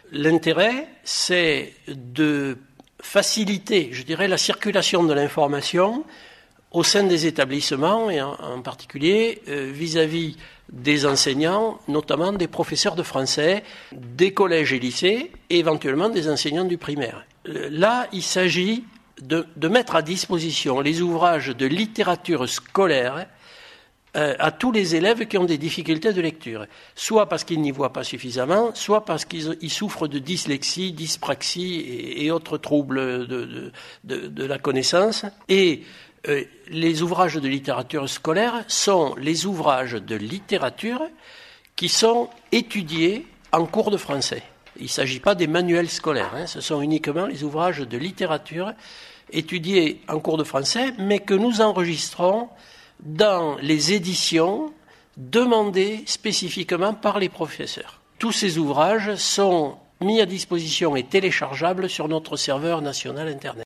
l'intérêt, c'est de faciliter, je dirais, la circulation de l'information au sein des établissements et en particulier vis-à-vis des enseignants, notamment des professeurs de français, des collèges et lycées et éventuellement des enseignants du primaire. Là, il s'agit de mettre à disposition les ouvrages de littérature scolaire à tous les élèves qui ont des difficultés de lecture, soit parce qu'ils n'y voient pas suffisamment, soit parce qu'ils souffrent de dyslexie, dyspraxie et autres troubles de la connaissance. Et les ouvrages de littérature scolaire sont les ouvrages de littérature qui sont étudiés en cours de français. Il ne s'agit pas des manuels scolaires, ce sont uniquement les ouvrages de littérature étudiés en cours de français, mais que nous enregistrons dans les éditions demandées spécifiquement par les professeurs. Tous ces ouvrages sont mis à disposition et téléchargeables sur notre serveur national Internet.